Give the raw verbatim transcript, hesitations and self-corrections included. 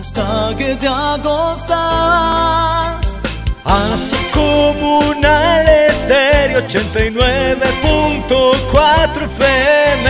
hasta que te acostabas. Hace Comunal Estéreo ochenta y nueve punto cuatro F M.